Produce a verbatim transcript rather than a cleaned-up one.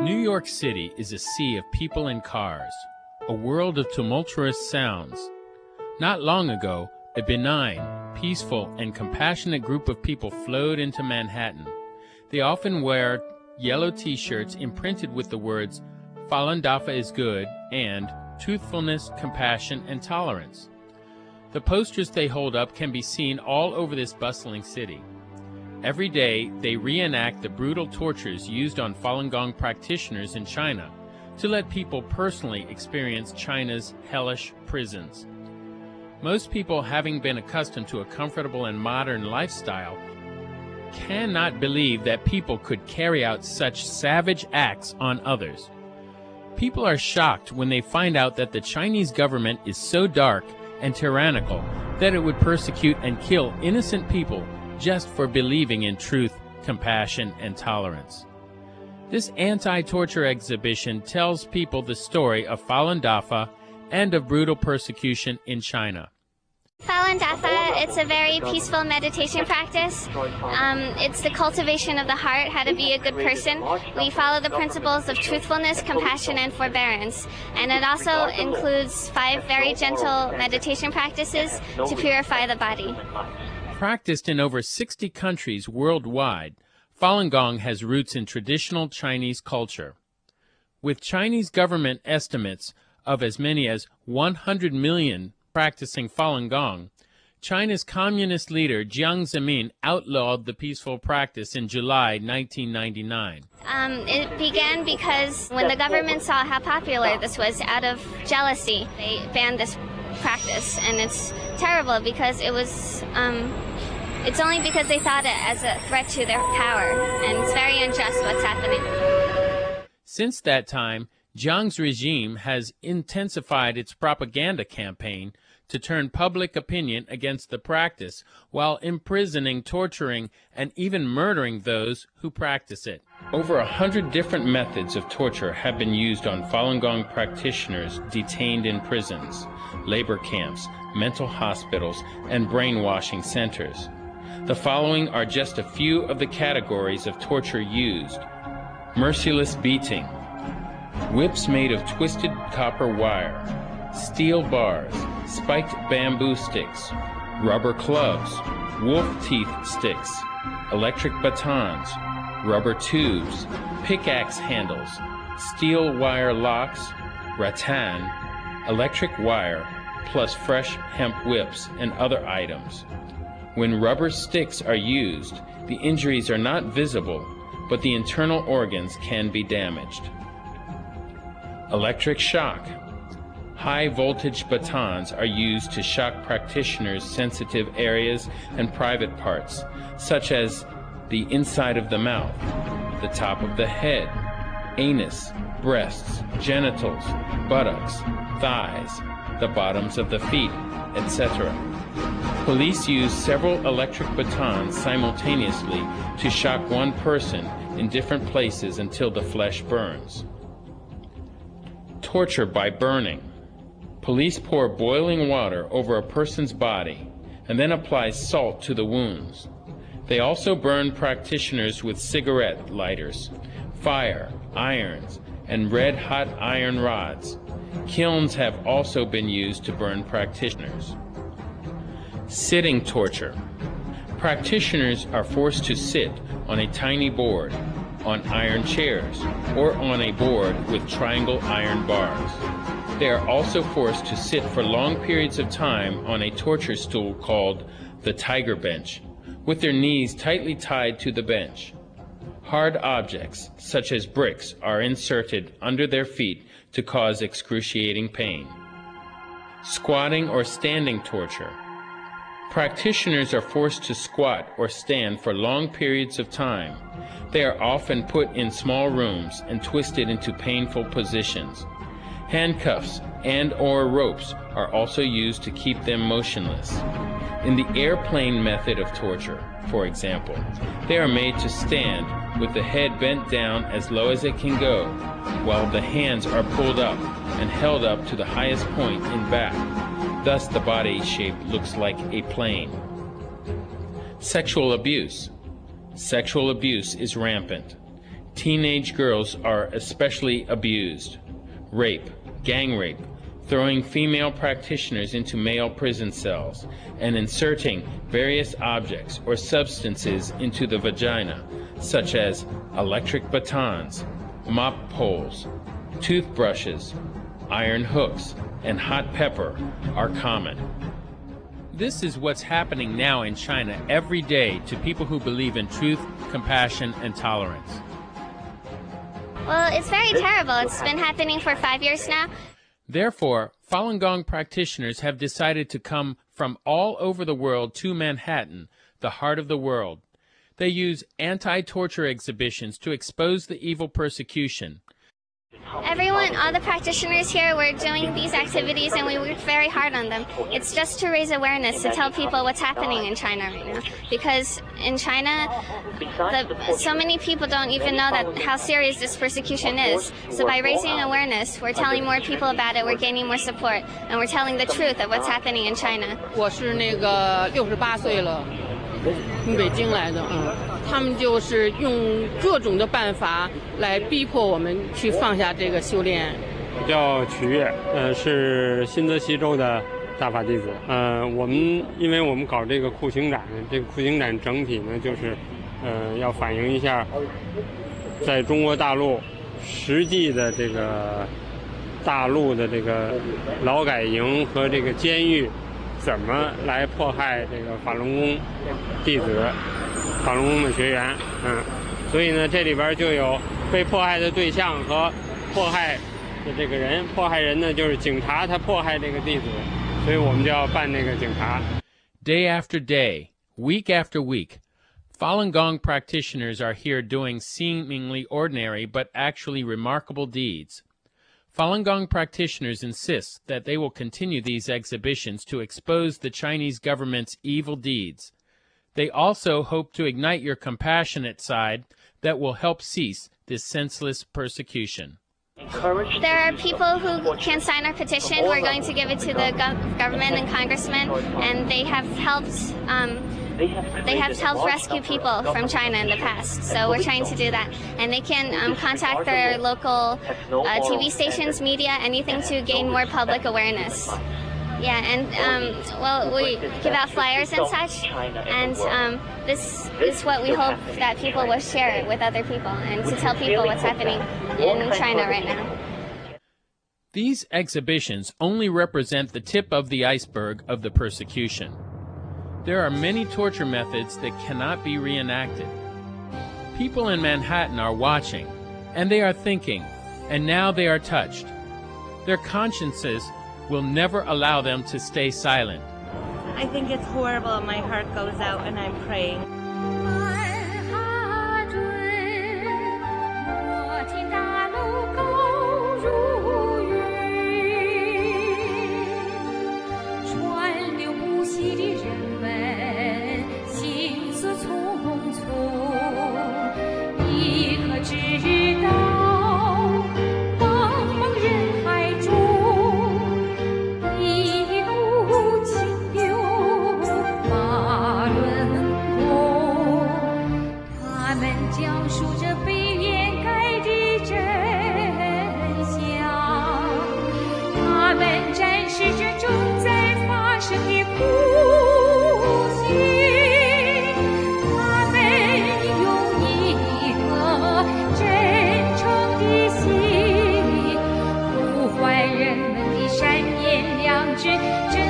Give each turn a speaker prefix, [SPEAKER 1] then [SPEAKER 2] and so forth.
[SPEAKER 1] New York City is a sea of people and cars, a world of tumultuous sounds. Not long ago, a benign, peaceful, and compassionate group of people flowed into Manhattan. They often wear yellow t-shirts imprinted with the words, "Falun Dafa is good," and "Truthfulness, Compassion, and Tolerance." The posters they hold up can be seen all over this bustling city. Every day, they reenact the brutal tortures used on Falun Gong practitioners in China to let people personally experience China's hellish prisons. Most people, having been accustomed to a comfortable and modern lifestyle, cannot believe that people could carry out such savage acts on others. People are shocked when they find out that the Chinese government is so dark and tyrannical that it would persecute and kill innocent people just for believing in truth, compassion, and tolerance. This anti-torture exhibition tells people the story of Falun Dafa and of brutal persecution in China.
[SPEAKER 2] Falun Dafa, it's a very peaceful meditation practice. Um, it's the cultivation of the heart, how to be a good person. We follow the principles of truthfulness, compassion, and forbearance. And it also includes five very gentle meditation practices to purify the body.
[SPEAKER 1] Practiced in over sixty countries worldwide, Falun Gong has roots in traditional Chinese culture. With Chinese government estimates of as many as one hundred million practicing Falun Gong, China's communist leader Jiang Zemin outlawed the peaceful practice in July nineteen ninety-nine.
[SPEAKER 2] Um, it began because when the government saw how popular this was, out of jealousy, they banned this practice, and it's terrible because it was um, it's only because they thought it as a threat to their power, and it's very unjust what's happening.
[SPEAKER 1] Since that time, Jiang's regime has intensified its propaganda campaign to turn public opinion against the practice while imprisoning, torturing, and even murdering those who practice it. Over a hundred different methods of torture have been used on Falun Gong practitioners detained in prisons, labor camps, mental hospitals, and brainwashing centers. The following are just a few of the categories of torture used: merciless beating, whips made of twisted copper wire, steel bars, spiked bamboo sticks, rubber clubs, wolf teeth sticks, electric batons, rubber tubes, pickaxe handles, steel wire locks, rattan, electric wire, plus fresh hemp whips and other items. When rubber sticks are used, the injuries are not visible, but the internal organs can be damaged. Electric shock. High voltage batons are used to shock practitioners' sensitive areas and private parts, such as the inside of the mouth, the top of the head, anus, breasts, genitals, buttocks, thighs, the bottoms of the feet, et cetera. Police use several electric batons simultaneously to shock one person in different places until the flesh burns. Torture by burning. Police pour boiling water over a person's body and then apply salt to the wounds. They also burn practitioners with cigarette lighters, fire, irons, and red-hot iron rods. Kilns have also been used to burn practitioners. Sitting torture. Practitioners are forced to sit on a tiny board, on iron chairs, or on a board with triangle iron bars. They are also forced to sit for long periods of time on a torture stool called the tiger bench, with their knees tightly tied to the bench. Hard objects, such as bricks, are inserted under their feet to cause excruciating pain. Squatting or standing torture. Practitioners are forced to squat or stand for long periods of time. They are often put in small rooms and twisted into painful positions. Handcuffs and or ropes are also used to keep them motionless. In the airplane method of torture, for example, they are made to stand with the head bent down as low as it can go, while the hands are pulled up and held up to the highest point in back. Thus the body shape looks like a plane. Sexual abuse. Sexual abuse is rampant. Teenage girls are especially abused. Rape, gang rape, throwing female practitioners into male prison cells, and inserting various objects or substances into the vagina, such as electric batons, mop poles, toothbrushes, iron hooks, and hot pepper are common. This is what's happening now in China every day to people who believe in truth, compassion, and tolerance.
[SPEAKER 2] Well, it's very terrible. It's been happening for five years now.
[SPEAKER 1] Therefore, Falun Gong practitioners have decided to come from all over the world to Manhattan, the heart of the world. They use anti-torture exhibitions to expose the evil persecution.
[SPEAKER 2] Everyone, all the practitioners here, we're doing these activities and we work very hard on them. It's just to raise awareness, to tell people what's happening in China right now. Because in China, the, so many people don't even know that how serious this persecution is. So by raising awareness, we're telling more people about it, we're gaining more support, and we're telling the truth of what's happening in China.
[SPEAKER 3] 我是那个六十八岁了，从北京来的，嗯，他们就是用各种的办法来逼迫我们去放下这个修炼。
[SPEAKER 4] 我叫曲越，呃，是新泽西州的大法弟子。呃，我们因为我们搞这个酷刑展，这个酷刑展整体呢，就是，呃，要反映一下，在中国大陆实际的这个大陆的这个劳改营和这个监狱。怎么来迫害这个法轮功弟子、法轮功的学员？嗯，所以呢，这里边就有被迫害的对象和迫害的这个人。迫害人呢，就是警察，他迫害这个弟子，所以我们就要扮那个警察。
[SPEAKER 1] Day after day, week after week, Falun Gong practitioners are here doing seemingly ordinary but actually remarkable deeds. Falun Gong practitioners insist that they will continue these exhibitions to expose the Chinese government's evil deeds. They also hope to ignite your compassionate side that will help cease this senseless persecution.
[SPEAKER 2] There are people who can sign our petition. We're going to give it to the go government and congressmen, and they have helped um, They have helped rescue people from China in the past, so we're trying to do that. And they can um, contact their local uh, T V stations, media, anything to gain more public awareness. Yeah, and um, well, we give out flyers and such, and um, this is what we hope that people will share it with other people and to tell people what's happening in China right now.
[SPEAKER 1] These exhibitions only represent the tip of the iceberg of the persecution. There are many torture methods that cannot be reenacted. People in Manhattan are watching, and they are thinking, and now they are touched. Their consciences will never allow them to stay silent.
[SPEAKER 5] I think it's horrible. My heart goes out and I'm praying.
[SPEAKER 6] Thank you.